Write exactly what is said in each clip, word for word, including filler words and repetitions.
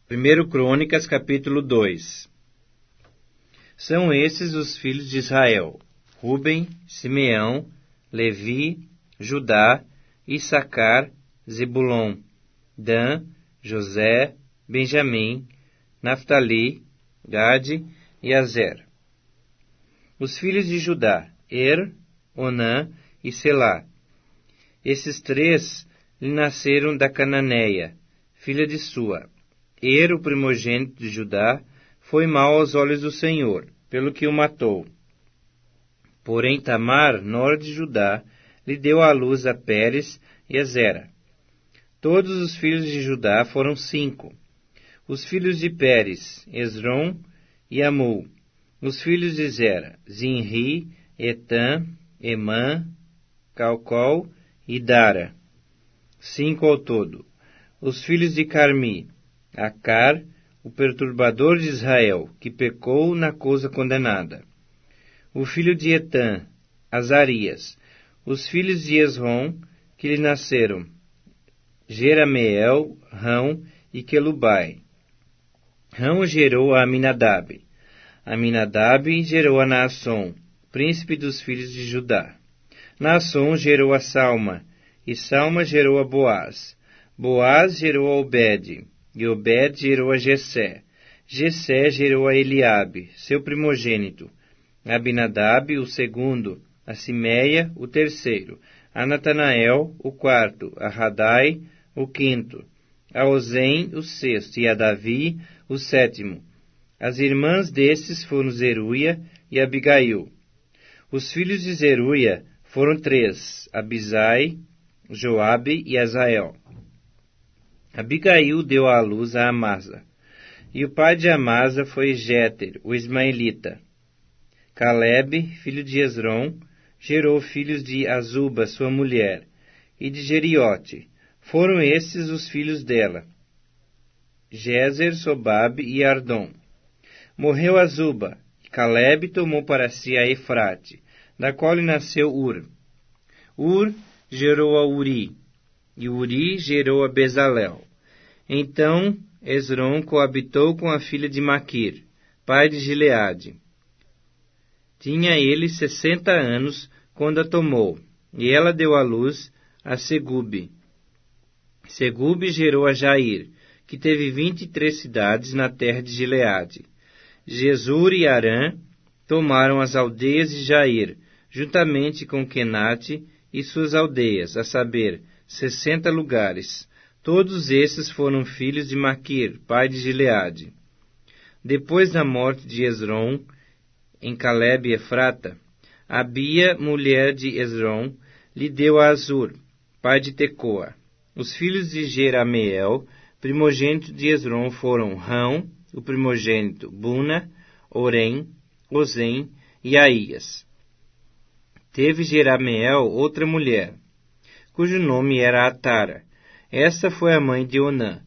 primeira Crônicas, capítulo dois. São esses os filhos de Israel: Ruben, Simeão, Levi, Judá, Issacar, Zebulon, Dan, José, Benjamim, Naftali, Gade e Azer. Os filhos de Judá: Er, Onã e Selá. Esses três lhe nasceram da Cananeia, filha de Sua. Er, o primogênito de Judá, foi mau aos olhos do Senhor, pelo que o matou. Porém Tamar, nora de Judá, lhe deu à luz a Pérez e a Zera. Todos os filhos de Judá foram cinco. Os filhos de Pérez: Esrom e Amul. Os filhos de Zera: Zinri, Etã, Emã, Calcol e Dara. Cinco ao todo. Os filhos de Carmi: Acar, o perturbador de Israel, que pecou na coisa condenada. O filho de Etã: Azarias. Os filhos de Esrom, que lhe nasceram: Jerameel, Rão e Quelubai. Rão gerou a Aminadab. Aminadab gerou a Naasson, príncipe dos filhos de Judá. Naasson gerou a Salma, e Salma gerou a Boaz. Boaz gerou a Obed, e Obed gerou a Jessé. Jessé gerou a Eliabe, seu primogênito, a Abinadab, o segundo, a Simeia, o terceiro, a Natanael, o quarto, a Radai, o quinto, a Ozem, o sexto, e a Davi, o sétimo. As irmãs destes foram Zeruia e Abigail. Os filhos de Zeruia foram três: Abisai, Joabe e Azael. Abigail deu à luz a Amasa, e o pai de Amasa foi Jéter, o ismaelita. Caleb, filho de Esrom, gerou filhos de Azuba, sua mulher, e de Jeriote. Foram estes os filhos dela: Jezer, Sobabe e Ardom. Morreu Azuba, e Caleb tomou para si a Efrate, da qual lhe nasceu Ur. Ur gerou a Uri, e Uri gerou a Bezalel. Então Esrom coabitou com a filha de Maquir, pai de Gileade. Tinha ele sessenta anos quando a tomou, e ela deu à luz a Segube. Segube gerou a Jair, que teve vinte e três cidades na terra de Gileade. Jesur e Arã tomaram as aldeias de Jair, juntamente com Quenate e suas aldeias, a saber, sessenta lugares. Todos esses foram filhos de Maquir, pai de Gileade. Depois da morte de Esrom, em Caleb e Efrata, Abia, mulher de Esrom, lhe deu a Azur, pai de Tecoa. Os filhos de Jerameel, primogênito de Esrom, foram Rão, o primogênito, Buna, Orem, Ozem e Aías. Teve Jerameel outra mulher, cujo nome era Atara. Esta foi a mãe de Onã.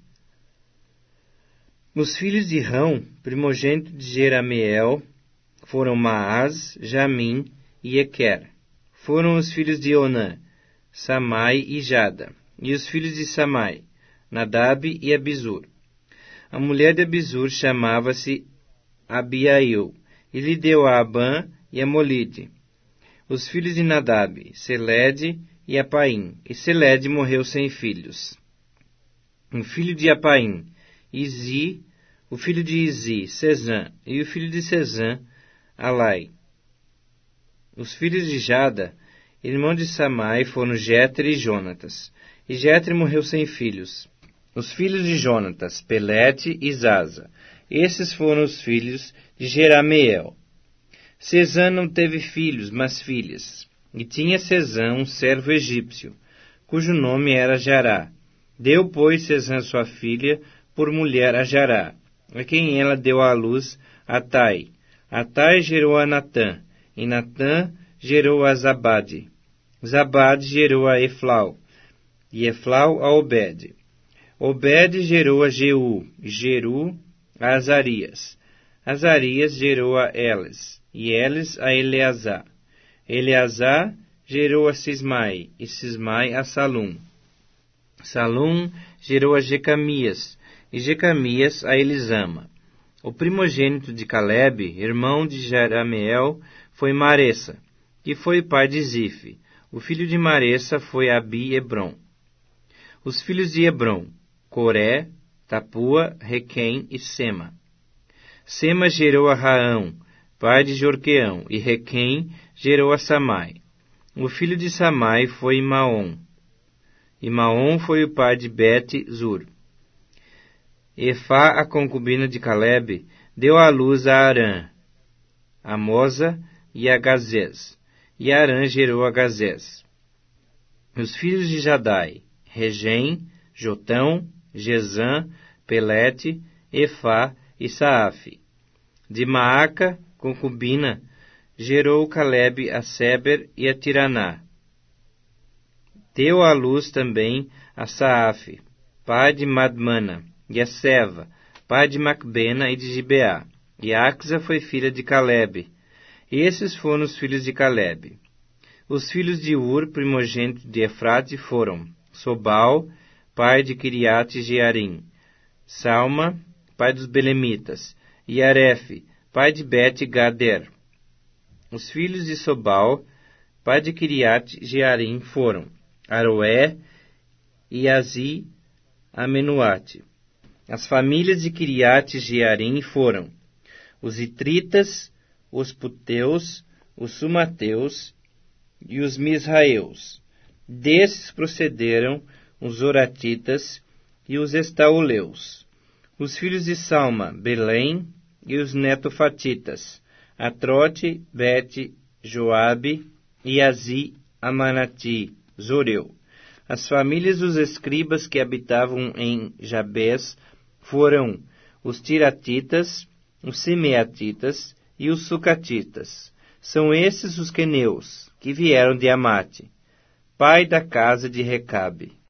Os filhos de Rão, primogênito de Jerameel, foram Maaz, Jamim e Equer. Foram os filhos de Onã, Samai e Jada. E os filhos de Samai, Nadab e Abizur. A mulher de Abizur chamava-se Abiail, e lhe deu a Abã e a Molide. Os filhos de Nadab, Selede e Apaim, e Selede morreu sem filhos. O filho de Apaim, Izi, o filho de Izi, Sezã, e o filho de Sezã, Alai. Os filhos de Jada, irmão de Samai, foram Jéter e Jonatas, e Jéter morreu sem filhos. Os filhos de Jonatas, Pelete e Zaza. Esses foram os filhos de Jerameel. Sezã não teve filhos, mas filhas. E tinha Sezã um servo egípcio, cujo nome era Jará. Deu, pois, Sezã sua filha por mulher a Jará, a quem ela deu à luz Atai. Atai gerou a Natã, e Natã gerou a Zabade. Zabade gerou a Eflau, e Eflau a Obed. Obed gerou a Jeú, e Jeru a Azarias. Azarias gerou a Eles, e Eles a Eleazar. Eleazar gerou a Sismai, e Sismai a Salum. Salum gerou a Jecamias, e Jecamias a Elisama. O primogênito de Calebe, irmão de Jerameel, foi Maressa, que foi pai de Zife. O filho de Maressa foi Abi-Hebron. Os filhos de Hebron: Coré, Tapua, Requém e Sema. Sema gerou a Raão, pai de Jorqueão, e Requém gerou a Samai. O filho de Samai foi Maom. E Maom foi o pai de Bet-Zur. Efá, a concubina de Calebe, deu à luz a Arã, a Moza e a Gazez. E Arã gerou a Gazez. Os filhos de Jadai: Regem, Jotão, Gezã, Pelete, Efá e Saafe. De Maaca, concubina, gerou Calebe a Seber e a Tiraná. Deu à luz também a Saafe, pai de Madmana, e a Seva, pai de Macbena e de Gibeá. E Axa foi filha de Calebe. Esses foram os filhos de Calebe. Os filhos de Ur, primogênito de Efrate, foram Sobal, pai de Kiriate-Jearim, Salma, pai dos Belemitas, e Arefe, pai de Bet-Gader. Os filhos de Sobal, pai de Kiriate-Jearim, foram Aroé e Azi Amenuate. As famílias de Kiriate-Jearim foram os Itritas, os Puteus, os Sumateus e os Misraeus. Desses procederam os Oratitas e os Estauleus. Os filhos de Salma: Belém e os Netofatitas, Atrote, Bete, Joabe e Azi Amanati, Zoreu. As famílias dos escribas que habitavam em Jabés foram os Tiratitas, os Simeatitas e os Sucatitas. São esses os queneus, que vieram de Amate, pai da casa de Recabe.